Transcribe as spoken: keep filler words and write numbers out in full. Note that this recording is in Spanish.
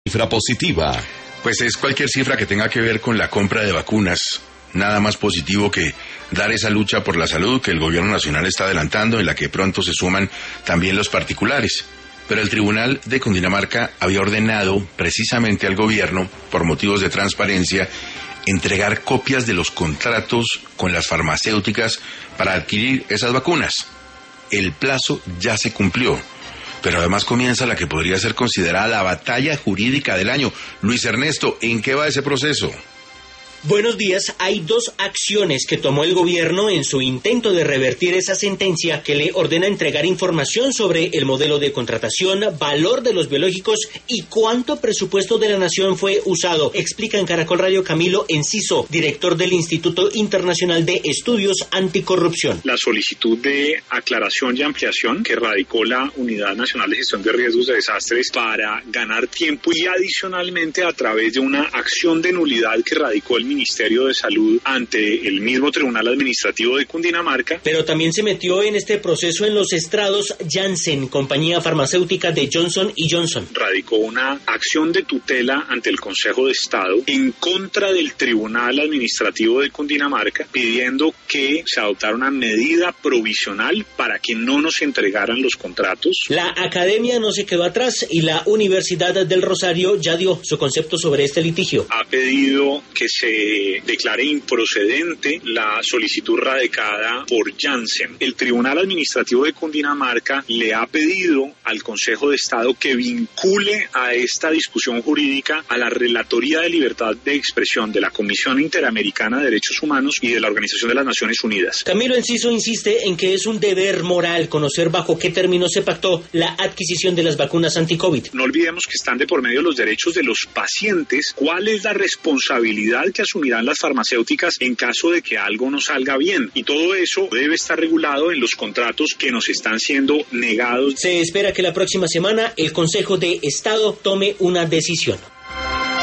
Cifra positiva. Pues es cualquier cifra que tenga que ver con la compra de vacunas. Nada más positivo que dar esa lucha por la salud que el gobierno nacional está adelantando, en la que pronto se suman también los particulares. Pero el Tribunal de Cundinamarca había ordenado precisamente al gobierno, por motivos de transparencia, entregar copias de los contratos con las farmacéuticas para adquirir esas vacunas. El plazo ya se cumplió, pero además comienza la que podría ser considerada la batalla jurídica del año. Luis Ernesto, ¿en qué va ese proceso? Buenos días. Hay dos acciones que tomó el gobierno en su intento de revertir esa sentencia que le ordena entregar información sobre el modelo de contratación, valor de los biológicos y cuánto presupuesto de la nación fue usado. Explica en Caracol Radio Camilo Enciso, director del Instituto Internacional de Estudios Anticorrupción. La solicitud de aclaración y ampliación que radicó la Unidad Nacional de Gestión de Riesgos de Desastres para ganar tiempo y adicionalmente a través de una acción de nulidad que radicó el Ministerio de Salud ante el mismo Tribunal Administrativo de Cundinamarca. Pero también se metió en este proceso en los estrados Janssen, compañía farmacéutica de Johnson y Johnson. Radicó una acción de tutela ante el Consejo de Estado en contra del Tribunal Administrativo de Cundinamarca, pidiendo que se adoptara una medida provisional para que no nos entregaran los contratos. La academia no se quedó atrás y la Universidad del Rosario ya dio su concepto sobre este litigio. Ha pedido que se declare improcedente la solicitud radicada por Janssen. El Tribunal Administrativo de Cundinamarca le ha pedido al Consejo de Estado que vincule a esta discusión jurídica a la Relatoría de Libertad de Expresión de la Comisión Interamericana de Derechos Humanos y de la Organización de las Naciones Unidas. Camilo Enciso insiste en que es un deber moral conocer bajo qué términos se pactó la adquisición de las vacunas anti-COVID. No olvidemos que están de por medio los derechos de los pacientes. ¿Cuál es la responsabilidad que asumirán las farmacéuticas en caso de que algo no salga bien? Y todo eso debe estar regulado en los contratos que nos están siendo negados. Se espera que la próxima semana el Consejo de Estado tome una decisión.